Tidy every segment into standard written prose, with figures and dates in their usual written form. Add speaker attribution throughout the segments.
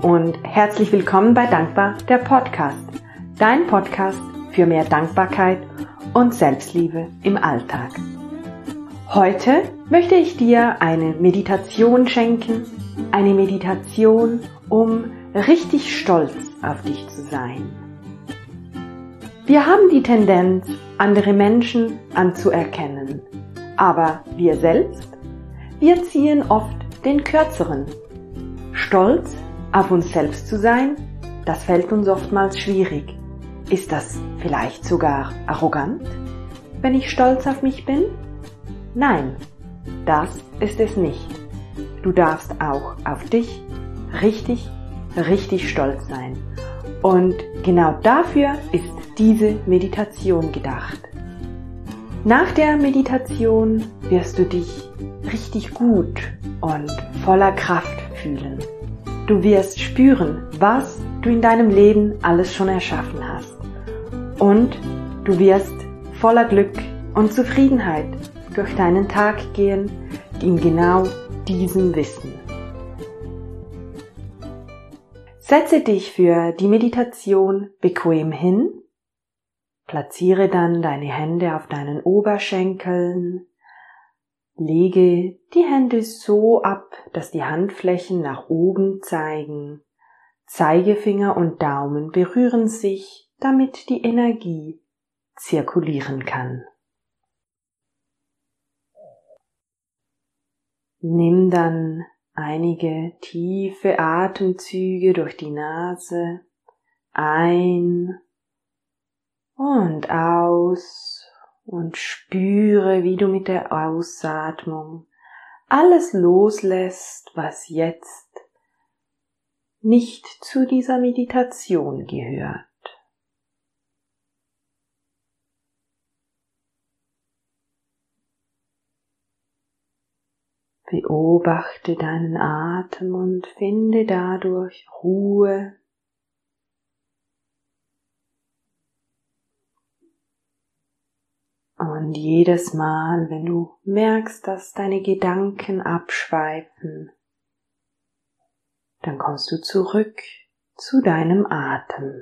Speaker 1: und herzlich willkommen bei Dankbar, der Podcast. Dein Podcast für mehr Dankbarkeit und Selbstliebe im Alltag. Heute möchte ich dir eine Meditation schenken, eine Meditation, um richtig stolz auf dich zu sein. Wir haben die Tendenz, andere Menschen anzuerkennen, aber wir selbst, wir ziehen oft den Kürzeren. Stolz auf uns selbst zu sein, das fällt uns oftmals schwierig. Ist das vielleicht sogar arrogant, wenn ich stolz auf mich bin? Nein, das ist es nicht. Du darfst auch auf dich richtig stolz sein. Und genau dafür ist diese Meditation gedacht. Nach der Meditation wirst du dich richtig gut und voller Kraft fühlen. Du wirst spüren, was du in deinem Leben alles schon erschaffen hast. Und du wirst voller Glück und Zufriedenheit durch deinen Tag gehen, in genau diesem Wissen. Setze dich für die Meditation bequem hin. Platziere dann deine Hände auf deinen Oberschenkeln. Lege die Hände so ab, dass die Handflächen nach oben zeigen. Zeigefinger und Daumen berühren sich, damit die Energie zirkulieren kann. Nimm dann einige tiefe Atemzüge durch die Nase ein und aus und spüre, wie du mit der Ausatmung alles loslässt, was jetzt nicht zu dieser Meditation gehört. Beobachte deinen Atem und finde dadurch Ruhe. Und jedes Mal, wenn du merkst, dass deine Gedanken abschweifen, dann kommst du zurück zu deinem Atem.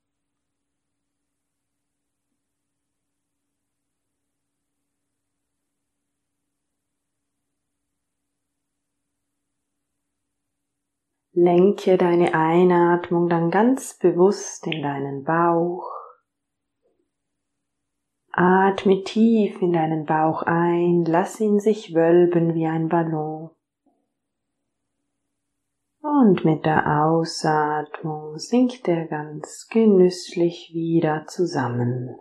Speaker 1: Lenke deine Einatmung dann ganz bewusst in deinen Bauch. Atme tief in deinen Bauch ein, lass ihn sich wölben wie ein Ballon. Und mit der Ausatmung sinkt er ganz genüsslich wieder zusammen.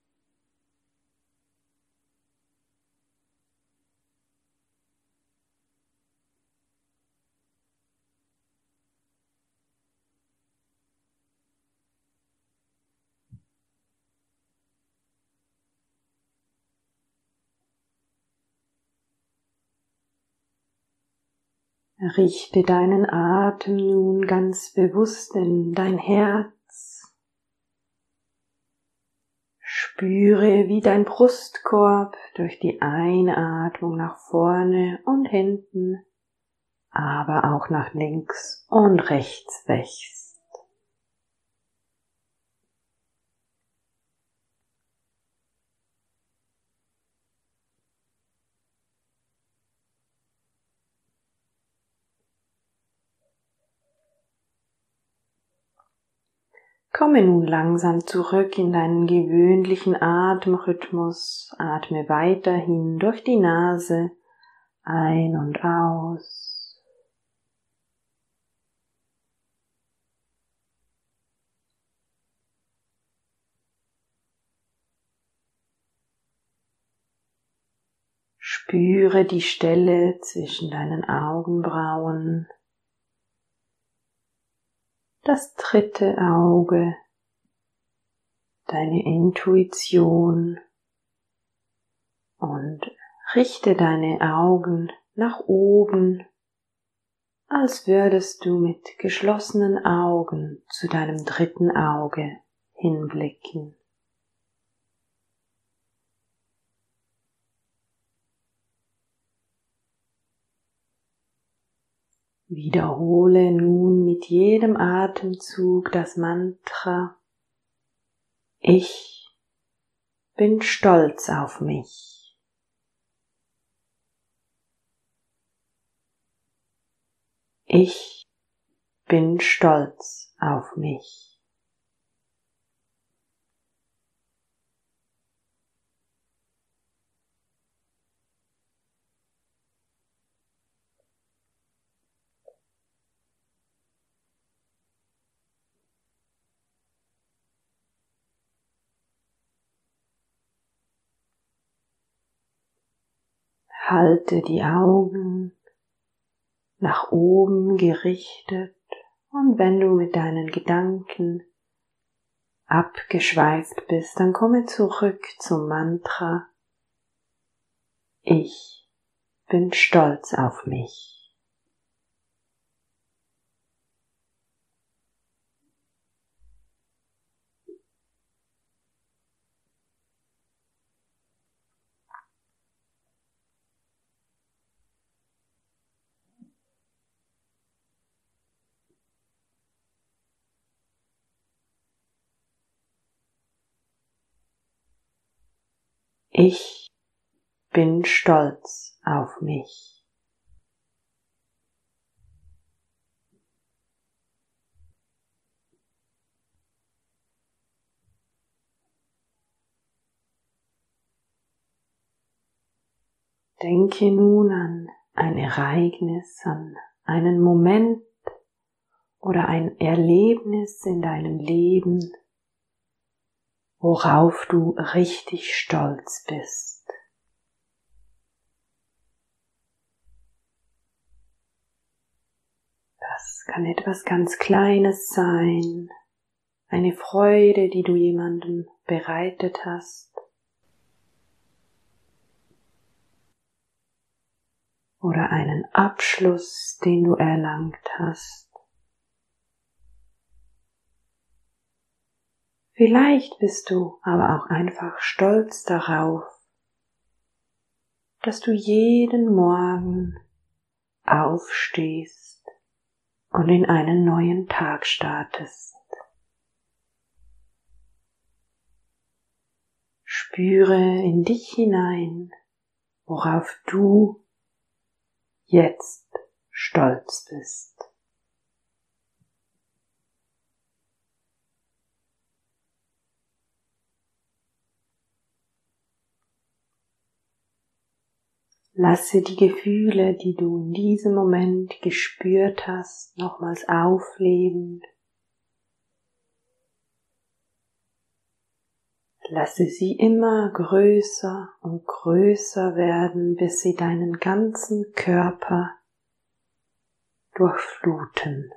Speaker 1: Richte deinen Atem nun ganz bewusst in dein Herz. Spüre, wie dein Brustkorb durch die Einatmung nach vorne und hinten, aber auch nach links und rechts wächst. Komme nun langsam zurück in deinen gewöhnlichen Atemrhythmus. Atme weiterhin durch die Nase ein und aus. Spüre die Stelle zwischen deinen Augenbrauen. Das dritte Auge, deine Intuition und richte deine Augen nach oben, als würdest du mit geschlossenen Augen zu deinem dritten Auge hinblicken. Wiederhole nun mit jedem Atemzug das Mantra: Ich bin stolz auf mich. Ich bin stolz auf mich. Halte die Augen nach oben gerichtet und wenn du mit deinen Gedanken abgeschweift bist, dann komme zurück zum Mantra: Ich bin stolz auf mich. Ich bin stolz auf mich. Denke nun an ein Ereignis, an einen Moment oder ein Erlebnis in deinem Leben, worauf du richtig stolz bist. Das kann etwas ganz Kleines sein, eine Freude, die du jemandem bereitet hast, oder einen Abschluss, den du erlangt hast. Vielleicht bist du aber auch einfach stolz darauf, dass du jeden Morgen aufstehst und in einen neuen Tag startest. Spüre in dich hinein, worauf du jetzt stolz bist. Lasse die Gefühle, die du in diesem Moment gespürt hast, nochmals aufleben. Lasse sie immer größer und größer werden, bis sie deinen ganzen Körper durchfluten.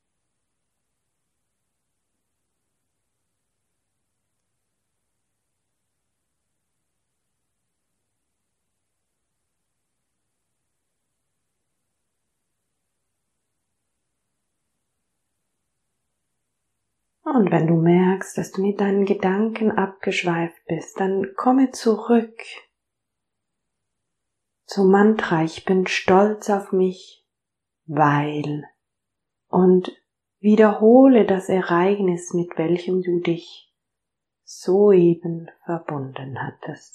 Speaker 1: Und wenn du merkst, dass du mit deinen Gedanken abgeschweift bist, dann komme zurück zum Mantra: Ich bin stolz auf mich, weil, und wiederhole das Ereignis, mit welchem du dich soeben verbunden hattest.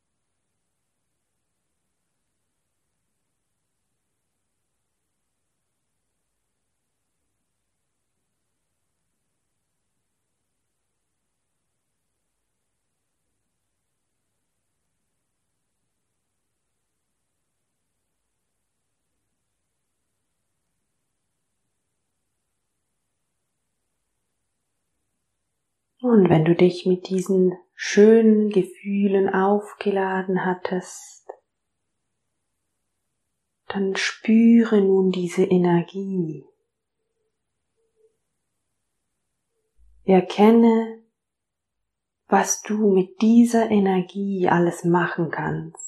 Speaker 1: Und wenn du dich mit diesen schönen Gefühlen aufgeladen hattest, dann spüre nun diese Energie. Erkenne, was du mit dieser Energie alles machen kannst.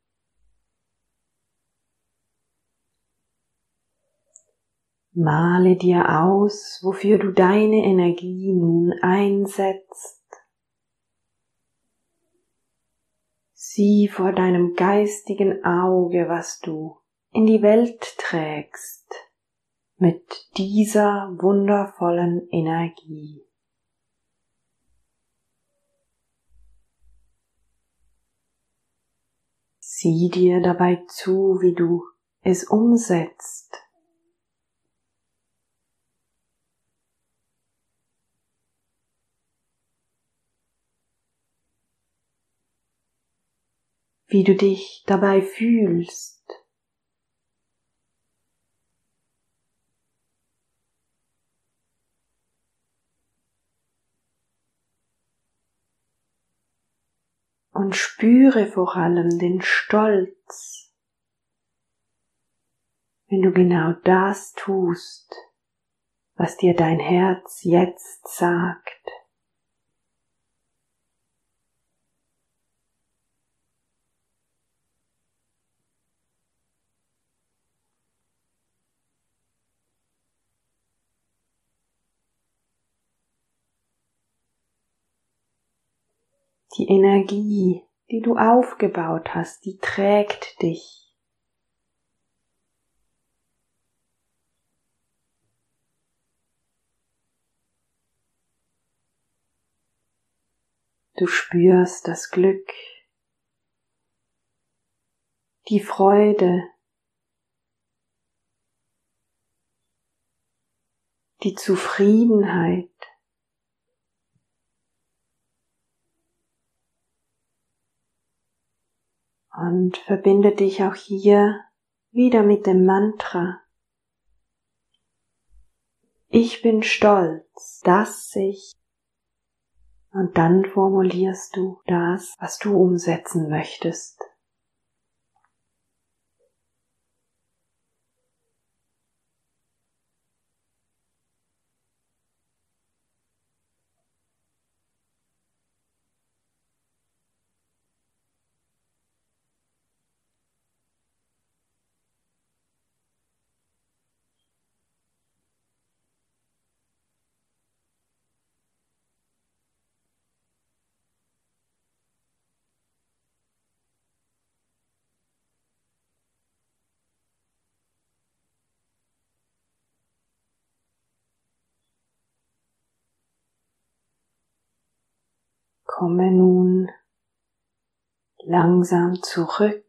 Speaker 1: Male dir aus, wofür du deine Energie nun einsetzt. Sieh vor deinem geistigen Auge, was du in die Welt trägst, mit dieser wundervollen Energie. Sieh dir dabei zu, wie du es umsetzt. Wie du dich dabei fühlst. Und spüre vor allem den Stolz, wenn du genau das tust, was dir dein Herz jetzt sagt. Die Energie, die du aufgebaut hast, die trägt dich. Du spürst das Glück, die Freude, die Zufriedenheit. Und verbinde dich auch hier wieder mit dem Mantra. Ich bin stolz, dass ich. Und dann formulierst du das, was du umsetzen möchtest. Komme nun langsam zurück.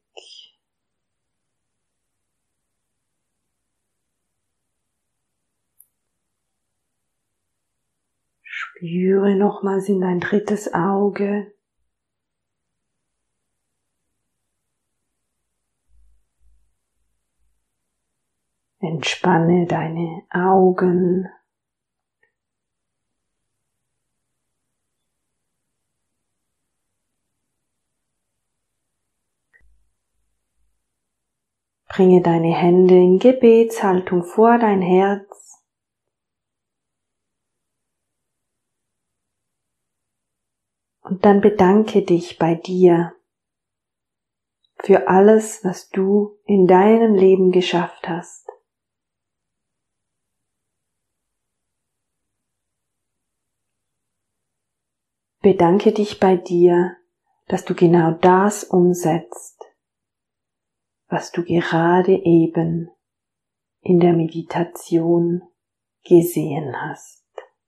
Speaker 1: Spüre nochmals in dein drittes Auge. Entspanne deine Augen. Bringe deine Hände in Gebetshaltung vor dein Herz. Und dann bedanke dich bei dir für alles, was du in deinem Leben geschafft hast. Bedanke dich bei dir, dass du genau das umsetzt, was du gerade eben in der Meditation gesehen hast.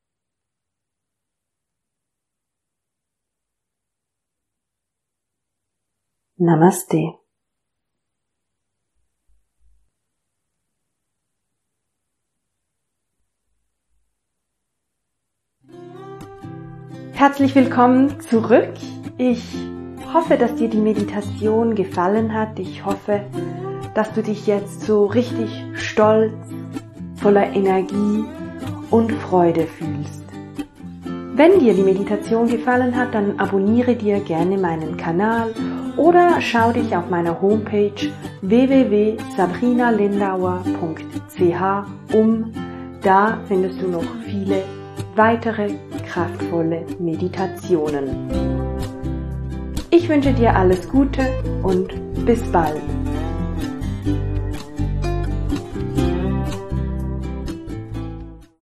Speaker 1: Namaste. Herzlich willkommen zurück. Ich hoffe, dass dir die Meditation gefallen hat. Ich hoffe, dass du dich jetzt so richtig stolz, voller Energie und Freude fühlst. Wenn dir die Meditation gefallen hat, dann abonniere dir gerne meinen Kanal oder schau dich auf meiner Homepage www.sabrinalindauer.ch um. Da findest du noch viele weitere kraftvolle Meditationen. Ich wünsche dir alles Gute und bis bald.